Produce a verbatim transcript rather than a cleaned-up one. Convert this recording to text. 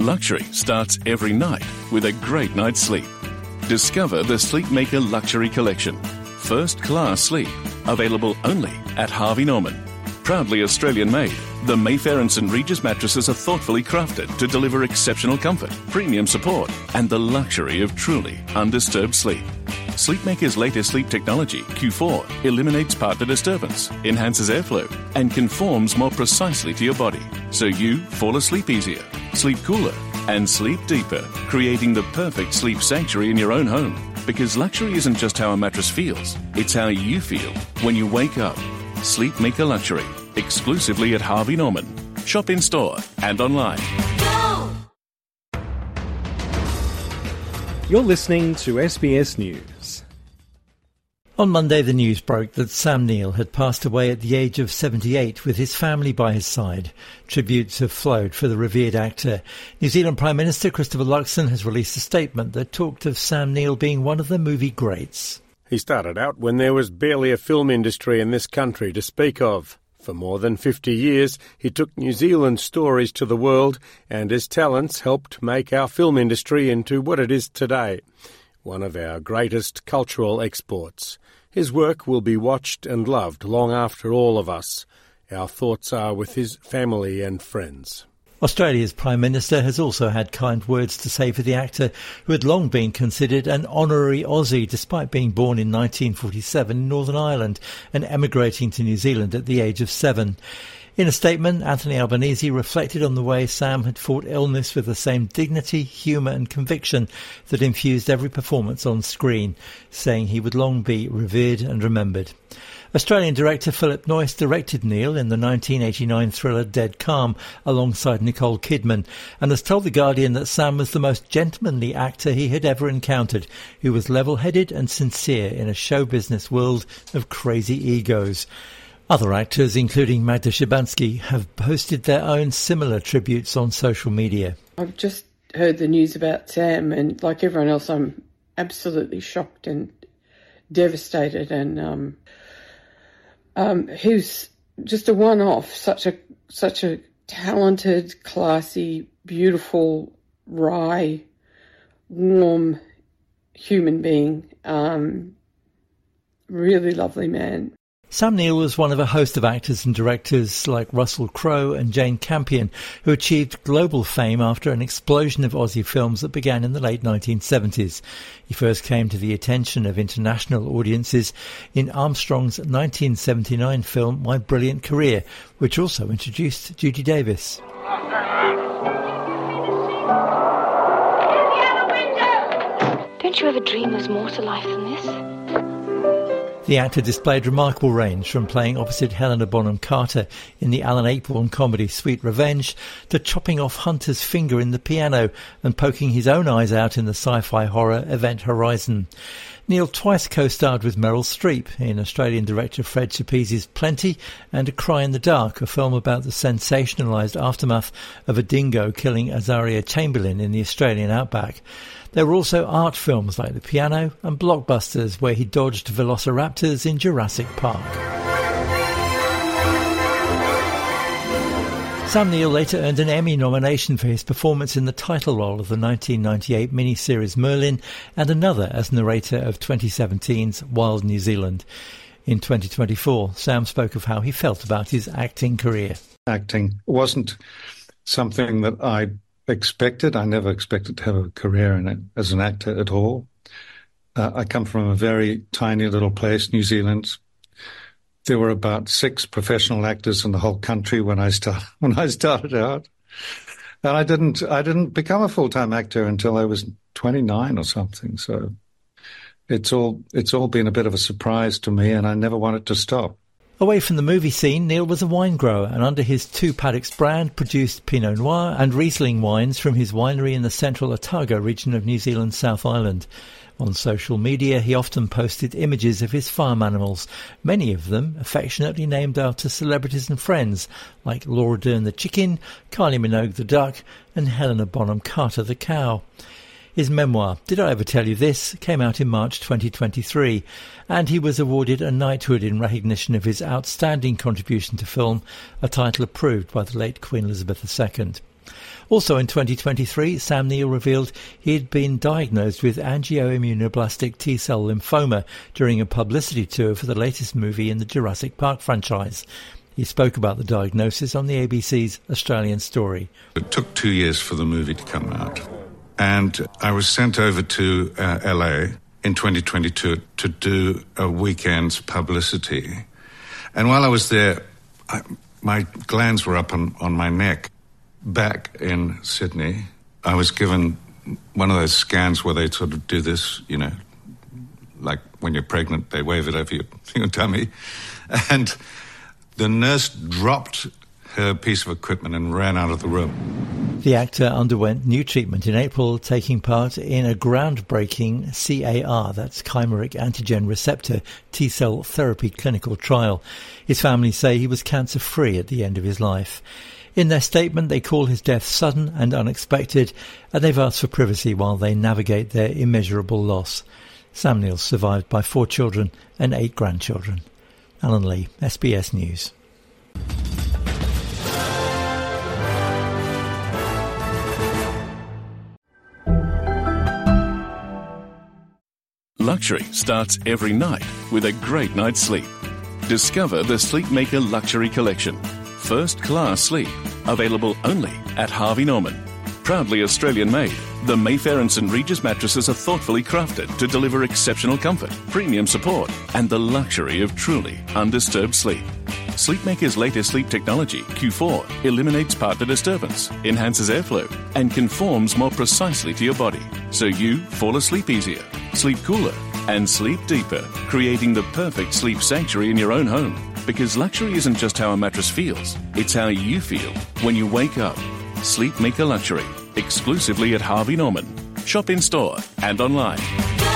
Luxury starts every night with a great night's sleep. Discover the Sleepmaker Luxury Collection. First-class sleep. Available only at Harvey Norman. Proudly Australian-made, the Mayfair and St Regis mattresses are thoughtfully crafted to deliver exceptional comfort, premium support, and the luxury of truly undisturbed sleep. Sleepmaker's latest sleep technology, Q four, eliminates partner disturbance, enhances airflow, and conforms more precisely to your body, so you fall asleep easier, sleep cooler, and sleep deeper, creating the perfect sleep sanctuary in your own home. Because luxury isn't just how a mattress feels, it's how you feel when you wake up. Sleepmaker Luxury, exclusively at Harvey Norman. Shop in store and online. Go! You're listening to S B S News. On Monday, the news broke that Sam Neill had passed away at the age of seventy-eight with his family by his side. Tributes have flowed for the revered actor. New Zealand Prime Minister Christopher Luxon has released a statement that talked of Sam Neill being one of the movie greats. He started out when there was barely a film industry in this country to speak of. For more than fifty years, he took New Zealand's stories to the world, and his talents helped make our film industry into what it is today, one of our greatest cultural exports. His work will be watched and loved long after all of us. Our thoughts are with his family and friends. Australia's Prime Minister has also had kind words to say for the actor, who had long been considered an honorary Aussie despite being born in nineteen forty-seven in Northern Ireland and emigrating to New Zealand at the age of seven. In a statement, Anthony Albanese reflected on the way Sam had fought illness with the same dignity, humour and conviction that infused every performance on screen, saying he would long be revered and remembered. Australian director Philip Noyce directed Neill in the nineteen eighty-nine thriller Dead Calm alongside Nicole Kidman, and has told The Guardian that Sam was the most gentlemanly actor he had ever encountered, who was level-headed and sincere in a show business world of crazy egos. Other actors, including Magda Szubanski, have posted their own similar tributes on social media. I've just heard the news about Sam, and like everyone else, I'm absolutely shocked and devastated. And um, um, he was just a one-off, such a such a talented, classy, beautiful, wry, warm human being. Um, really lovely man. Sam Neill was one of a host of actors and directors like Russell Crowe and Jane Campion, who achieved global fame after an explosion of Aussie films that began in the late nineteen seventies. He first came to the attention of international audiences in Armstrong's nineteen seventy-nine film My Brilliant Career, which also introduced Judy Davis. Don't you ever dream there's more to life than this? The actor displayed remarkable range from playing opposite Helena Bonham Carter in the Alan Ayckbourn comedy Sweet Revenge to chopping off Hunter's finger in The Piano and poking his own eyes out in the sci-fi horror Event Horizon. Neill twice co-starred with Meryl Streep in Australian director Fred Schappise's Plenty and A Cry in the Dark, a film about the sensationalised aftermath of a dingo killing Azaria Chamberlain in the Australian outback. There were also art films like The Piano and blockbusters where he dodged velociraptors in Jurassic Park. Sam Neill later earned an Emmy nomination for his performance in the title role of the nineteen ninety-eight miniseries Merlin and another as narrator of twenty seventeen's Wild New Zealand. In twenty twenty-four, Sam spoke of how he felt about his acting career. Acting wasn't something that I expected. I never expected to have a career in it as an actor at all. Uh, I come from a very tiny little place, New Zealand. There were about six professional actors in the whole country when I start when I started out, and I didn't I didn't become a full-time actor until I was twenty-nine or something. So it's all it's all been a bit of a surprise to me, and I never wanted to stop. Away from the movie scene, Neill was a wine grower and under his Two Paddocks brand produced Pinot Noir and Riesling wines from his winery in the central Otago region of New Zealand's South Island. On social media, he often posted images of his farm animals, many of them affectionately named after celebrities and friends like Laura Dern the chicken, Kylie Minogue the duck and Helena Bonham Carter the cow. His memoir, Did I Ever Tell You This?, came out in March twenty twenty-three, and he was awarded a knighthood in recognition of his outstanding contribution to film, a title approved by the late Queen Elizabeth the Second. Also in twenty twenty-three, Sam Neill revealed he had been diagnosed with angioimmunoblastic T-cell lymphoma during a publicity tour for the latest movie in the Jurassic Park franchise. He spoke about the diagnosis on the A B C's Australian Story. It took two years for the movie to come out, and I was sent over to uh, L A in twenty twenty-two to do a weekend's publicity. And while I was there, I, my glands were up on, on my neck. Back in Sydney, I was given one of those scans where they sort of do this, you know, like when you're pregnant, they wave it over your, your tummy. And the nurse dropped her piece of equipment and ran out of the room. The actor underwent new treatment in April, taking part in a groundbreaking C A R, that's chimeric antigen receptor T-cell therapy clinical trial. His family say he was cancer-free at the end of his life. In their statement, they call his death sudden and unexpected, and they've asked for privacy while they navigate their immeasurable loss. Sam Neill's survived by four children and eight grandchildren. Alan Lee, S B S News. Luxury starts every night with a great night's sleep. Discover the Sleepmaker Luxury Collection. First class sleep. Available only at Harvey Norman. Proudly Australian made, the Mayfair and St Regis mattresses are thoughtfully crafted to deliver exceptional comfort, premium support, and the luxury of truly undisturbed sleep. Sleepmaker's latest sleep technology, Q four, eliminates partner disturbance, enhances airflow, and conforms more precisely to your body, so you fall asleep easier, sleep cooler, and sleep deeper, creating the perfect sleep sanctuary in your own home. Because luxury isn't just how a mattress feels, it's how you feel when you wake up. Sleepmaker Luxury, exclusively at Harvey Norman. Shop in store and online.